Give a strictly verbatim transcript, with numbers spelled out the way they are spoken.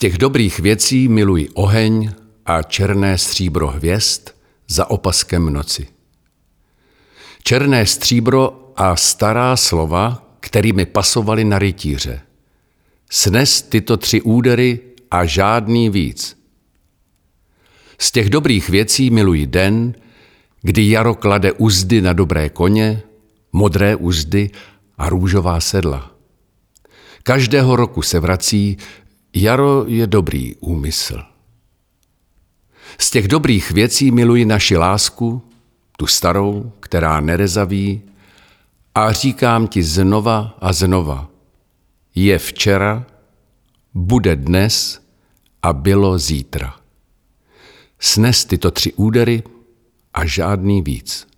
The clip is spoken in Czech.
těch dobrých věcí miluji oheň a černé stříbro hvězd za opaskem noci. Černé stříbro a stará slova, kterými pasovali na rytíře. Snes tyto tři údery a žádný víc. Z těch dobrých věcí miluji den, kdy jaro klade uzdy na dobré koně, modré uzdy a růžová sedla. Každého roku se vrací, jaro je dobrý úmysl. Z těch dobrých věcí miluji naši lásku, tu starou, která nerezaví, a říkám ti znova a znova, je včera, bude dnes a bylo zítra. Snes tyto tři údery a žádný víc.